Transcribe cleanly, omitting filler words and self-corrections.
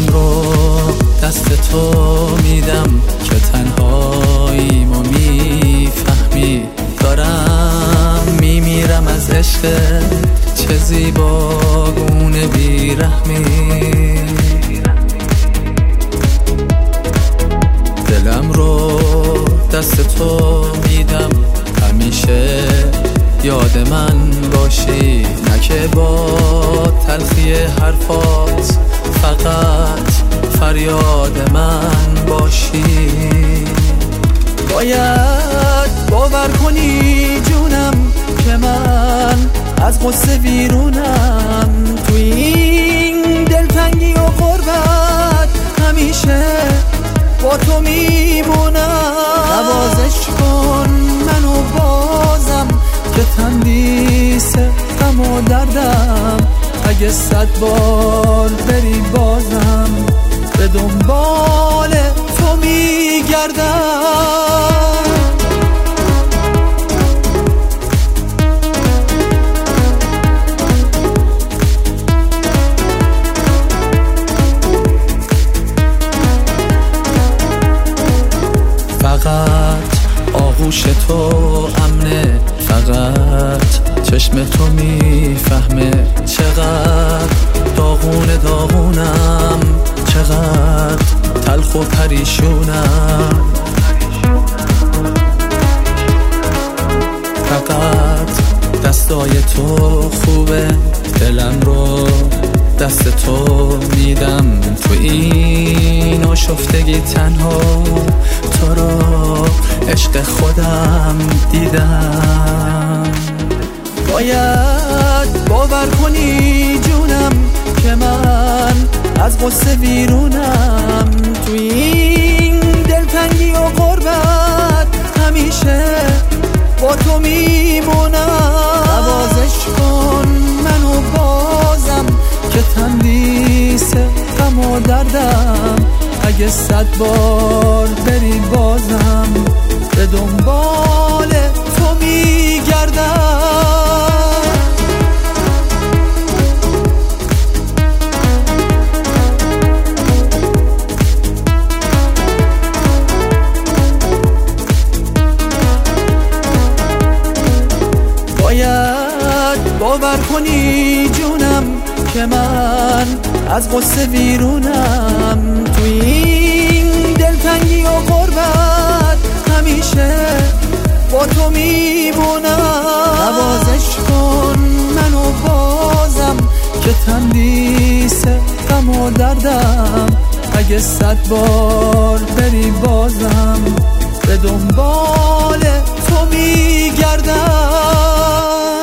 دلم رو دست تو میدم که تنهاییمو میفهمی. دارم میمیرم از عشقت، چه زیباگونه بیرحمی. دلم رو دست تو میدم، همیشه یاد من باشی. نه که با تلخی حرفات فقط فریاد من باشی. باید باور کنی جونم که من از غصه بیرونم. تو این دلتنگی و غربت همیشه با تو میمونم. نوازش کن منو بازم که تندیس غم و دردم. اگه 100 بار بری بازم به دنبال تو میگردم. فقط آغوش تو امنه، فقط چشم تو میفهمه. چقدر داغونه داغونم، چقدر تلخ و پریشونم. فقط دستای تو خوبه، دلم رو دست تو میدم. تو این آشفتگی تنها تو رو عشق خودم دیدم. باید باور کنی جونم که من از غصه بیرونم. تو این دلتنگی و غربت همیشه با تو میمونم. نوازش کن منو بازم که تندیس غم و دردم. اگه 100 بار بری بازم به دنبال تو میگردم. باید باور کنی جونم که من از غصه بیرونم. تو این دلتنگی و غربت همیشه با تو میمونم. نوازش کن منو بازم که تندیس غم و دردم. اگه 100 بار بری بازم به دنبال تو میگردم.